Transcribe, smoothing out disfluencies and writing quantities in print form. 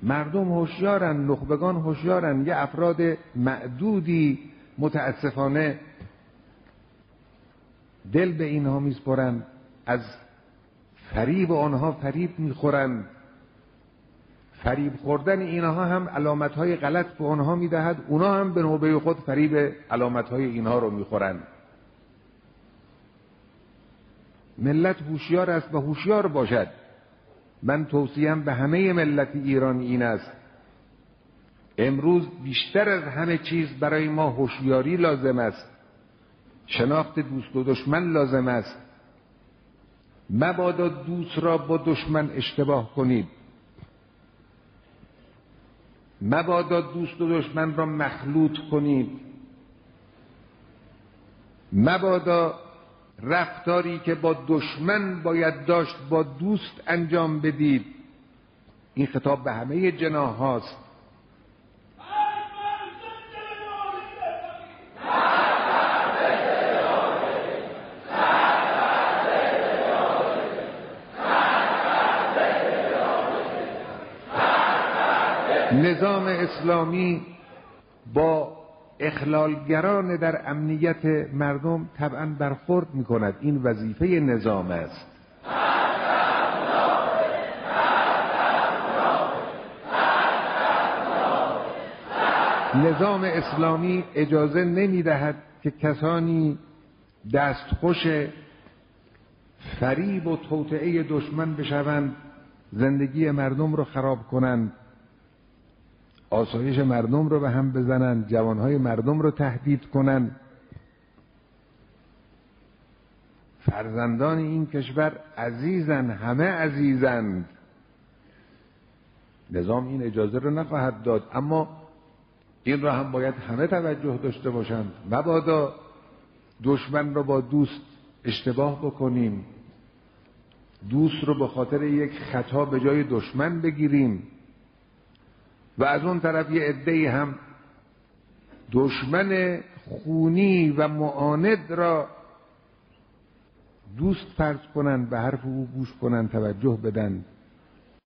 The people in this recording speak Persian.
مردم هوشیارن، نخبگان هوشیارن، یه افراد معدودی متاسفانه دل به اینها میسپرن، از فریب آنها فریب میخورن. فریب خوردن اینها هم علامتهای غلط به آنها میدهد، اونا هم به نوبه خود فریب علامتهای اینها رو میخورن. ملت هوشیار است و هوشیار باشد. من توصیم به همه ملت ایران این است: امروز بیشتر از همه چیز برای ما هوشیاری لازم است، شناخت دوست و دشمن لازم است. مبادا دوست را با دشمن اشتباه کنید، مبادا دوست و دشمن را مخلوط کنید، مبادا رفتاری که با دشمن باید داشت با دوست انجام بدید. این خطاب به همه جناح هاست. نظام اسلامی با اخلالگران در امنیت مردم طبعا برخورد می کند. این وظیفه نظام است. نظام اسلامی اجازه نمی دهد که کسانی دستخوش فریب و توطئه دشمن بشوند، زندگی مردم رو خراب کنند، آسایش مردم رو به هم بزنند، جوانهای مردم رو تهدید کنند. فرزندان این کشور عزیزند، همه عزیزند. نظام این اجازه رو نخواهد داد، اما این را هم باید همه توجه داشته باشند. مبادا دشمن رو با دوست اشتباه بکنیم، دوست رو به خاطر یک خطا به جای دشمن بگیریم و از اون طرف یه عده‌ای هم دشمن خونی و معاند را دوست فرض کنند، به حرف او گوش کنند، توجه بدن.